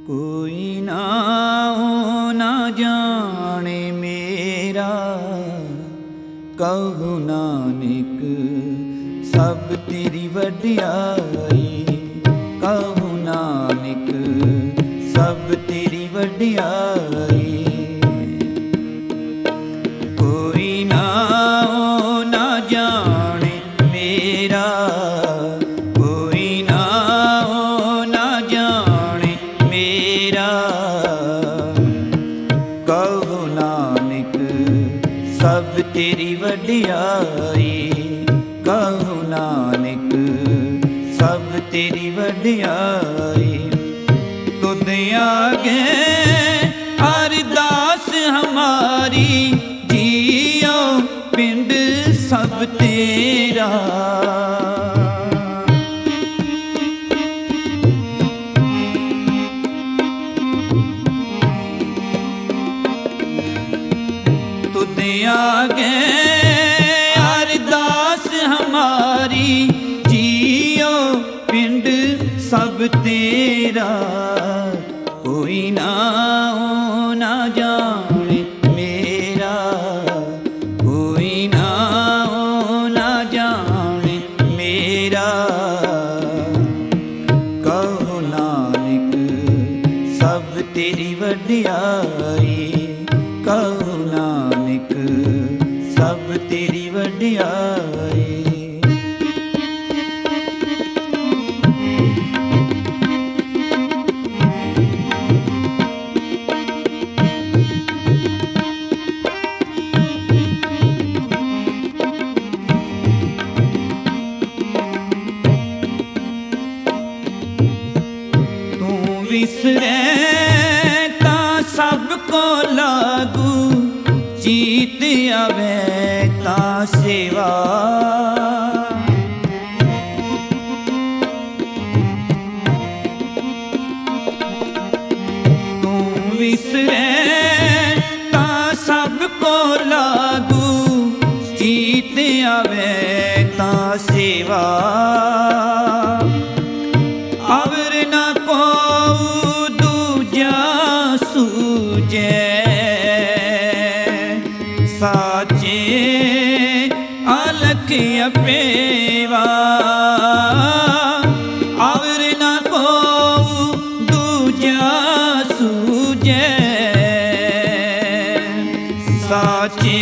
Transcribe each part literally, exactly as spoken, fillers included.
कोई ना ना जाने मेरा, कहु नानक सब तेरी वड्याई। कहु नानक सब तेरी वड्याई। कोई ना ना जाने मेरा, कोई ना ना जाने मेरा, कहु नानक सब तेरी वड्याई। कहु नानक सब तेरी वड्याई। तुद आगे अरदास हमारी, जियो पिंड सब तेरा। तुद आगे अरदास हमारी, जियो पिंड सब तेरा। कोई ना ना जाने मेरा, कोई ना ना जाने मेरा, कहु नानक सब तेरी वड्याई। कहु नानक सब तेरी वड्याई। विसरे ता सबको लागू, चीत आवे ता सेवा। तू विसरे ता सबको लागू, चीत आवे ता सेवा। अवर न को दूजा सूझे, साचे अलख अपेवा। अवर न को दूजा सूझे, साचे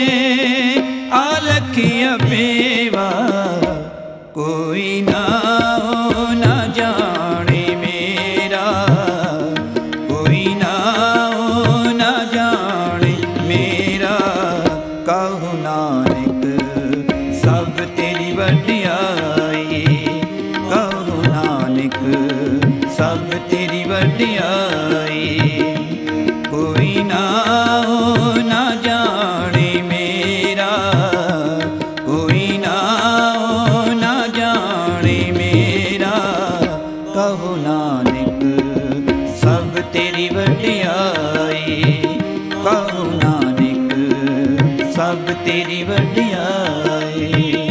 अलख अपेवा। कोई ना ना जाने मेरा, कोई ना ना जाने मेरा, कहु नानक सब तेरी वड्याई। कहु नानक सब तेरी वड्याई। कोई ना ना जाने मेरा, कोई ना ना जाने मेरा, कहु नानक सब तेरी वड्याई। कहु नानक सब तेरी वड्याई।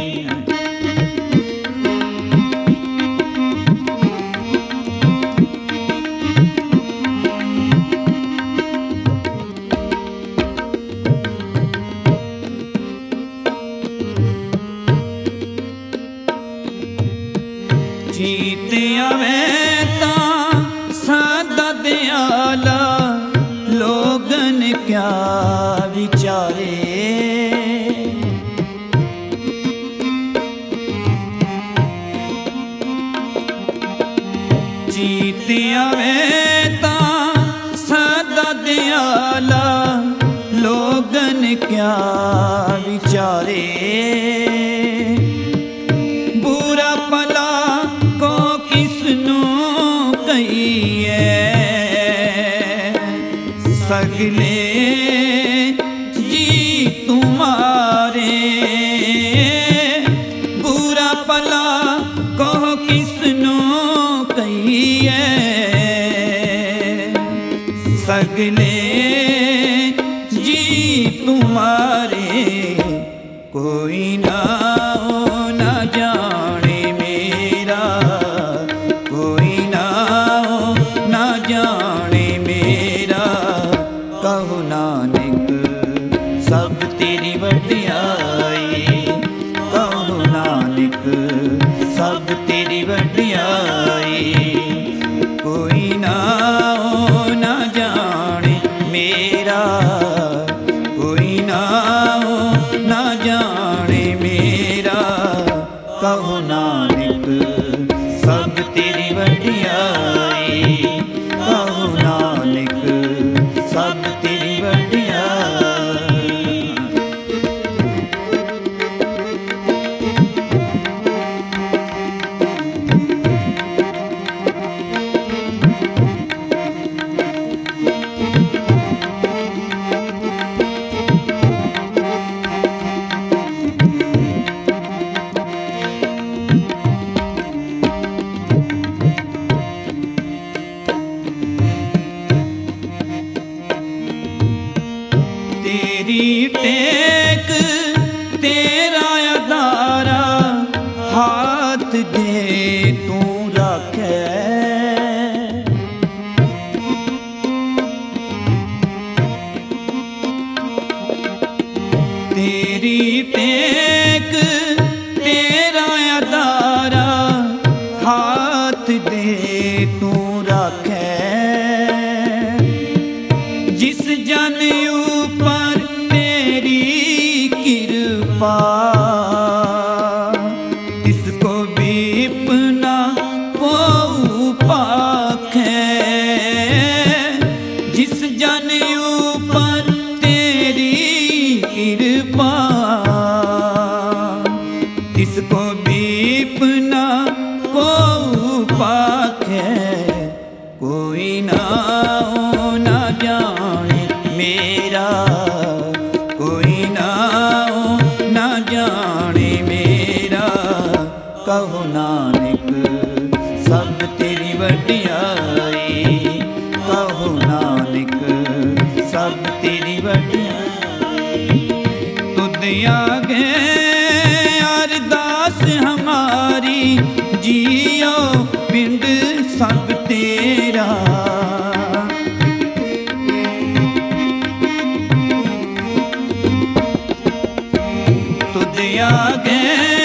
जीत आवे ता सादा दयाला, लोगन क्या विचारे। जीत आवे ता सादा दयाला, लोगन क्या विचारे। बुरा भला को किसनू कहिए, सगले जी तुम्हारे। बुरा भला को किसनू कहिए, सगले जी तुम्हारे। कोई ना ना जाने मेरा, कोई ना ना जाने ਰਾਖੈ। ਤੇਰੀ ਟੇਕ ਤੇਰਾ ਅਦਾਰਾ ਹਾਥ ਦੇ ਤੂੰ ਰਾਖੈ। ਜਿਸ ਜਨ ਉਪਰ ਤੇਰੀ ਕਿਰਪਾ ਤਿਸ ਕੋ ਵਿਪਨਾ ਕੋ ਪਾਖੈ। ਜਿਸ ਜਨ ਉਪਰ ਤੇਰੀ ਕਿਰਪਾ ਤਿਸ ਕੋ ਵਿਪਨਾ ਕੋ ਪਾਖੈ। ਕੋਈ ਨਾਉ ਨਾ ਜਾਣੇ ਮੇਰਾ, ਕੋਈ ਨਾਉ ਨਾ ਜਾਣੇ ਮੇਰਾ। ਕਹੋ ਨਾਨਕ ਸਭ ਤੇਰੀ ਵਡਿਆਈ, ਕਹੋ ਨਾਨਕ ਸਭ ਤੇਰੀ ਵਡਿਆਈ। ਤੁਧ ਆਗੇ ਅਰਦਾਸ ਹਮਾਰੀ, ਜੀਓ ਪਿੰਡ ਸਭ ਤੇਰਾ। ਤੁਧ ਆਗੇ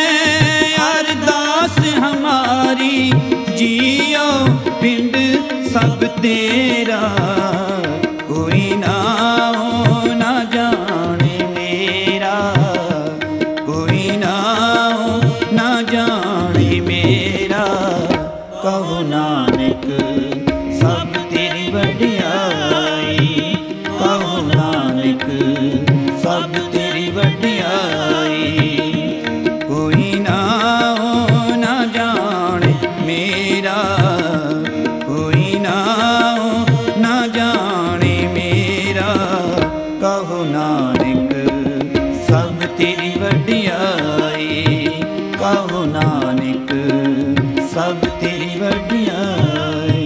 ਅਰਦਾਸ ਹਮਾਰੀ, ਜੀਓ ਪਿੰਡ ਸਭ ਤੇਰਾ। ਕੋਈ ਨਾਉ ਨਾ ਜਾਣੇ ਮੇਰਾ, ਕੋਈ ਨਾਉ ਨਾ ਜਾਣੇ ਮੇਰਾ। ਕਹੋ ਨਾਨਕ ਸਭ ਤੇਰੀ ਵਡਿਆਈ, ਕਹੋ ਨਾਨਕ ਸਭ ਤੇਰੀ ਵਡਿਆਈ। ਕੋਈ ਨਾਉ ਨਾ ਜਾਣੇ ਮੇਰਾ, ਕੋਈ ਨਾਉ ਨਾ ਜਾਣੇ ਮੇਰਾ। ਕਹੋ ਨਾਨਕ ਸਭ ਤੇਰੀ ਵਡਿਆਈ, ਕਹੋ ਨਾਨਕ ਸਭ ਤੇਰੀ ਵਡਿਆਈ।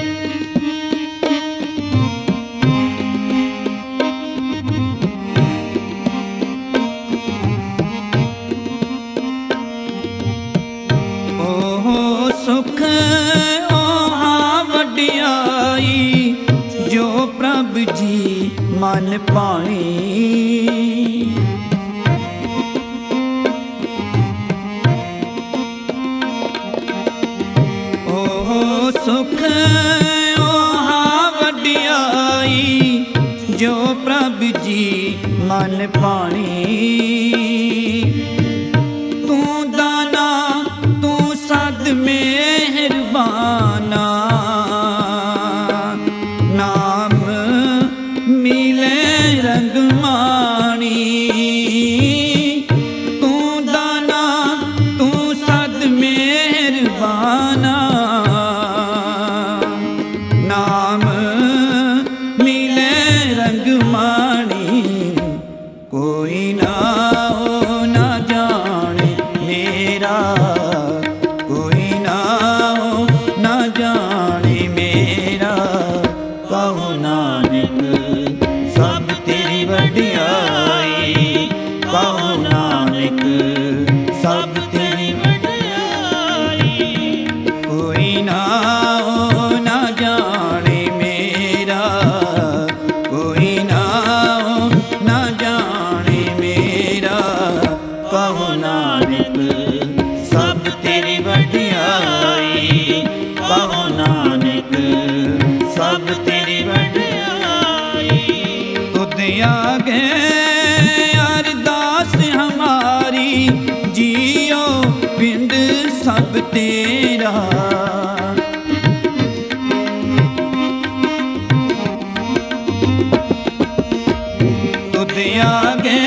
ਓਹ ਸੁਖ ਓਹਾ ਵਡਿਆਈ, ਜੋ ਪ੍ਰਭ ਜੀ ਮਨ ਭਾਣੀ। ਓਹ ਸੁਖ ਓਹਾ ਵਡਿਆਈ, ਜੋ ਪ੍ਰਭ ਜੀ ਮਨ ਭਾਣੀ। ਤੂੰ ਦਾਨਾ ਤੂੰ ਸਦ ਮਿਹਰਬਾਨਾ, ਨਾਮ ਮਿਲੇ ਰੰਗ ਮਾਣੀ। ਤੂੰ ਦਾਨਾ ਤੂੰ ਸਦ ਮਿਹਰਬਾਨਾ, ਨਾਮ ਮਿਲੇ ਰੰਗ ਮਾਣੀ। ਕੋਈ ਨਾਉ ਨਾ ਜਾਣੇ ਮੇਰਾ, ਕੋਈ ਨਾਉ ਨਾ ਜਾਣੇ ਮੇਰਾ। ਕਹੋ ਨਾਨਕ ਸਭ ਤੇਰੀ ਵਡਿਆਈ, ਕਹੋ ਨਾਨਕ ਸਭ ਤੇਰੀ ਵਡਿਆਈ। ਕੋਈ ਨਾਉ ਨਾ ਜਾਣੇ ਮੇਰਾ, ਕੋਈ ਨਾਉ ਨਾ ਜਾਣੇ ਮੇਰਾ। ਕਹੋ ਨਾਨਕ ਸਭ ਤੇਰੀ ਵਡਿਆਈ, ਕਹੋ ਨਾਨਕ ਸਭ ਤੇਰੀ ਵਡਿਆਈ। ਤੁਧ ਆਗੇ ਅਰਦਾਸ ਹਮਾਰੀ, ਜੀਓ ਪਿੰਡ ਸਭ ਤੇਰਾ। ਤੁਧ ਆਗੇ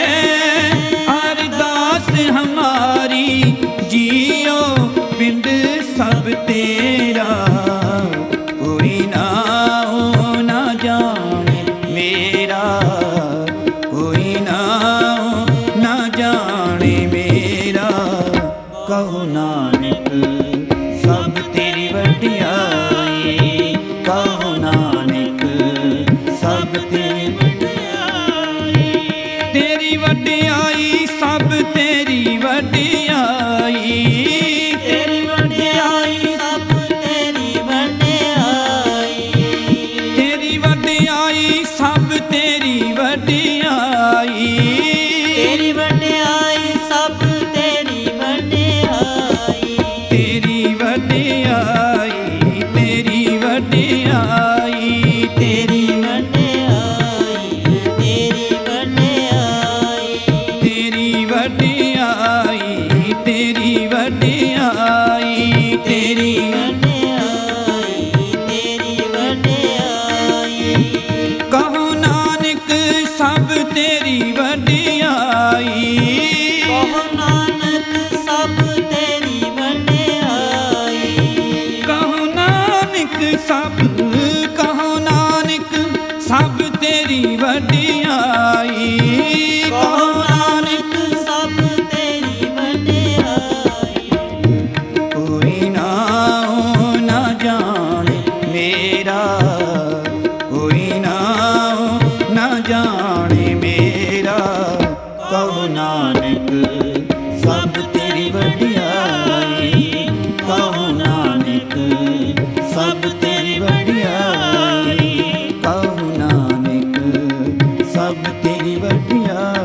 ਅਰਦਾਸ ਹਮਾਰੀ, ਜੀਓ ਪਿੰਡ ਸਭ ਤੇਰਾ। ਕੋਈ ਨਾਉ ਨਾ ਜਾਣੇ ਮੇਰਾ, ਕੋਈ ਨਾਉ ਨਾ ਜਾਣੇ ਮੇਰਾ। ਕਹੋ ਨਾਨਕ ਸਭ ਤੇਰੀ ਵਡਿਆਈ, ਕਹੋ ਨਾਨਕ ਸਭ ਤੇਰੀ ਵਡਿਆਈ। ਤੇਰੀ ਵਡਿਆਈ ਸਭ ਤੇਰੀ ਵਡਿਆਈ, ਤੇਰੀ ਵਡਿਆਈ ਸਭ ਤੇਰੀ ਤੇਰੀ ਵਡਿਆਈ। ਕਹੋ ਨਾਨਕ ਸਭ ਤੇਰੀ ਵਡਿਆਈ। ਕਹੋ ਨਾਨਕ ਸਭ, ਕਹੋ ਨਾਨਕ ਸਭ ਤੇਰੀ ਵਡਿਆਈ। ਕਹੋ ਨਾਨਕ ਸਭ ਤੇਰੀ ਵਡਿਆਈ। ਕੋਈ ਨਾਉ ਨਾ ਜਾਣੇ ਮੇਰਾ, ਕੋਈ ਨਾਉ ਨਾ ਜਾਣੇ ਮੇਰਾ। ਕਹੋ ਨਾਨਕ ਸਭ ਤੇਰੀ ਵਡਿਆਈ। ਕਹੋ ਨਾਨਕ ਸਭ ਤੇਰੀ ਵਡਿਆਈ। ਕਹੋ ਨਾਨਕ ਸਭ ਤੇਰੀ ਵਡਿਆਈ।